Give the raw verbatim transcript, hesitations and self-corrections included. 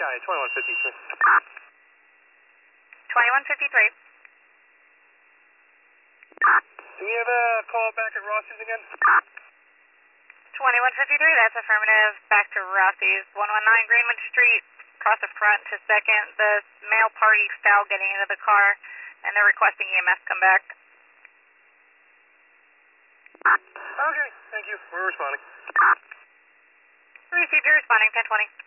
Sky, twenty-one fifty-three. twenty-one fifty-three. Do we have a call back at Rossi's again? twenty-one fifty-three, that's affirmative. Back to Rossi's, one nineteen Greenwood Street, across the front to second. The male party foul getting into the car, and they're requesting E M S come back. Okay, thank you. We're responding. Received, you're responding, ten twenty.